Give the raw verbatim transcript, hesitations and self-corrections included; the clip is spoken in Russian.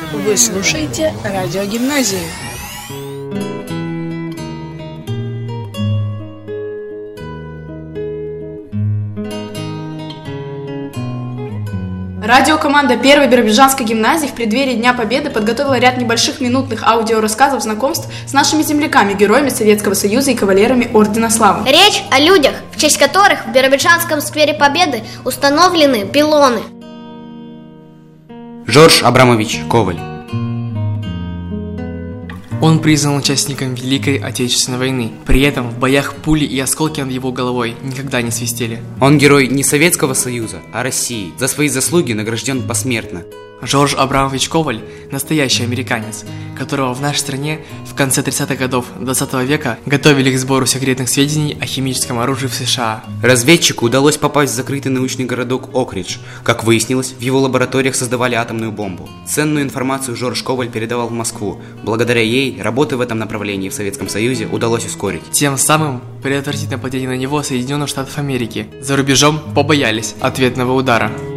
Вы слушаете радиогимназию. Радиокоманда первой Биробиджанской гимназии в преддверии Дня Победы подготовила ряд небольших минутных аудиорассказов знакомств с нашими земляками, героями Советского Союза и кавалерами Ордена Славы. Речь о людях, в честь которых в Биробиджанском сквере Победы установлены пилоны. Жорж Абрамович Коваль. Он признан участником Великой Отечественной войны. При этом в боях пули и осколки над его головой никогда не свистели. Он герой не Советского Союза, а России. За свои заслуги награжден посмертно. Жорж Абрамович Коваль – настоящий американец, которого в нашей стране в конце тридцатых годов двадцатого века готовили к сбору секретных сведений о химическом оружии в США. Разведчику удалось попасть в закрытый научный городок Окридж. Как выяснилось, в его лабораториях создавали атомную бомбу. Ценную информацию Жорж Коваль передавал в Москву. Благодаря ей работы в этом направлении в Советском Союзе удалось ускорить. Тем самым предотвратить нападение на него Соединенных Штатов Америки. За рубежом побоялись ответного удара.